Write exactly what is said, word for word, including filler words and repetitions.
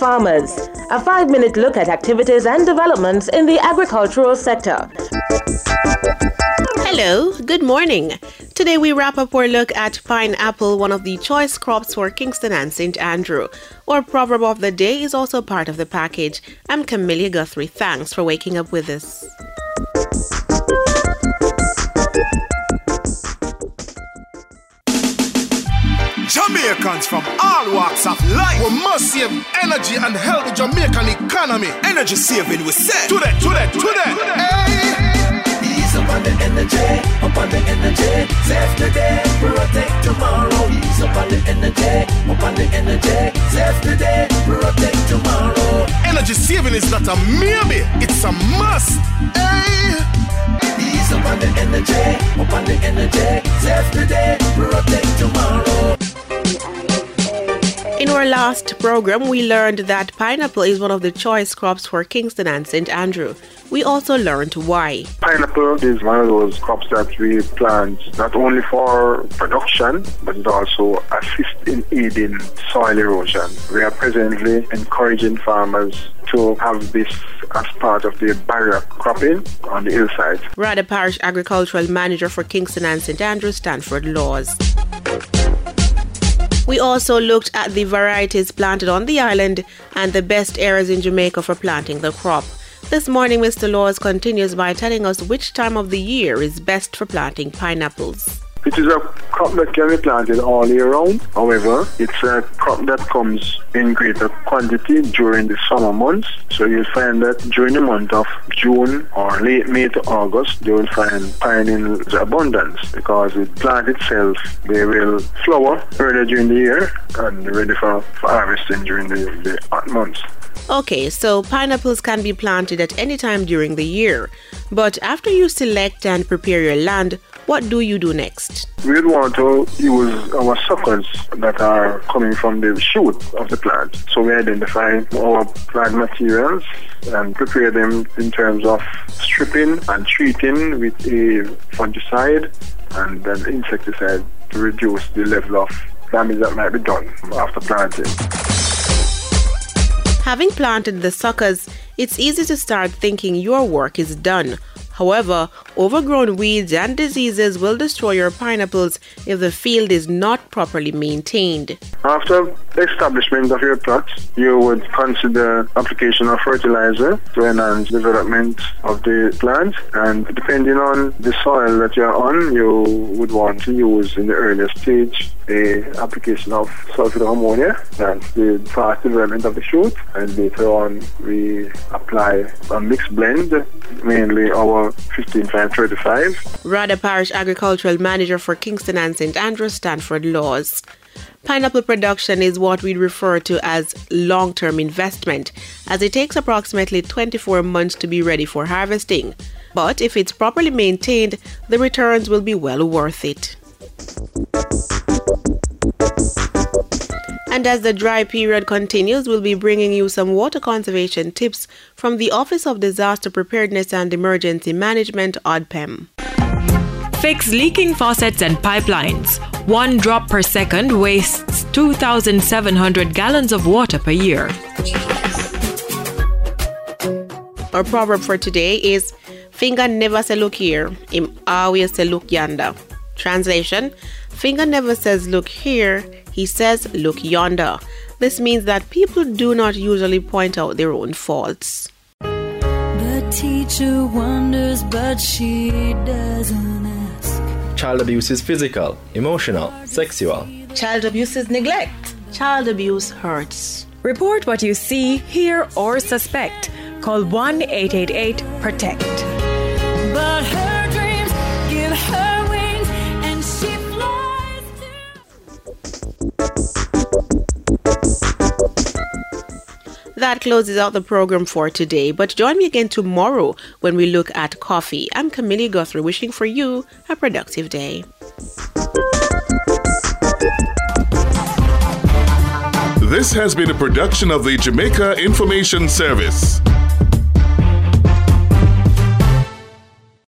farmers. A five-minute look at activities and developments in the agricultural sector. Hello, good morning. Today we wrap up our look at pineapple, one of the choice crops for Kingston and Saint Andrew. Our proverb of the day is also part of the package. I'm Camilla Guthrie. Thanks for waking up with us. Jamaicans from all walks of life, we must save energy and help the Jamaican economy. Energy saving, we say. To that, to that, to that. Hey. Ease up on the energy, up on the energy. Save today, protect tomorrow. Ease up on the energy, up on the energy. Save today, protect tomorrow. Energy saving is not a maybe, it's a must. Hey. Ease up on the energy, up on the energy. Save today, protect tomorrow. In our last program, we learned that pineapple is one of the choice crops for Kingston and Saint Andrew. We also learned why. Pineapple is one of those crops that we plant not only for production, but it also assists in aiding soil erosion. We are presently encouraging farmers to have this as part of their barrier cropping on the hillside. Rada Parish Agricultural Manager for Kingston and Saint Andrew, Stanford Laws. We also looked at the varieties planted on the island and the best areas in Jamaica for planting the crop. This morning, Mister Laws continues by telling us which time of the year is best for planting pineapples. It is a crop that can be planted all year round. However, it's a crop that comes in greater quantity during the summer months. So you'll find that during the month of June or late May to August, you will find pine in abundance because the plant itself, they will flower earlier during the year and ready for, for harvesting during the, the hot months. Okay, so pineapples can be planted at any time during the year. But after you select and prepare your land, what do you do next? We would want to use our suckers that are coming from the shoot of the plant. So we identify our plant materials and prepare them in terms of stripping and treating with a fungicide and an insecticide to reduce the level of damage that might be done after planting. Having planted the suckers, it's easy to start thinking your work is done. However, overgrown weeds and diseases will destroy your pineapples if the field is not properly maintained. After establishment of your plots, you would consider application of fertilizer to enhance development of the plant, and depending on the soil that you're on, you would want to use in the earlier stage the application of sulfate of ammonia, that's the fast development of the shoot, and later on we apply a mixed blend, mainly our fifteen five thirty-five. Rada Parish Agricultural Manager for Kingston and Saint Andrew, Stanford Laws. Pineapple production is what we refer to as long-term investment, as it takes approximately twenty-four months to be ready for harvesting. But if it's properly maintained, the returns will be well worth it. And as the dry period continues, we'll be bringing you some water conservation tips from the Office of Disaster Preparedness and Emergency Management, O D P E M. Fix leaking faucets and pipelines. One drop per second wastes two thousand seven hundred gallons of water per year. Our proverb for today is, finger never say look here, him always say look yonder. Translation, finger never says look here, he says look yonder. This means that people do not usually point out their own faults. The teacher wonders, but she doesn't ask. Child abuse is physical, emotional, sexual. Child abuse is neglect. Child abuse hurts. Report what you see, hear, or suspect. Call one eight eight eight protect. But her dreams give her wings and she flies to... That closes out the program for today, but join me again tomorrow when we look at coffee. I'm Camilla Guthrie, wishing for you a productive day. This has been a production of the Jamaica Information Service.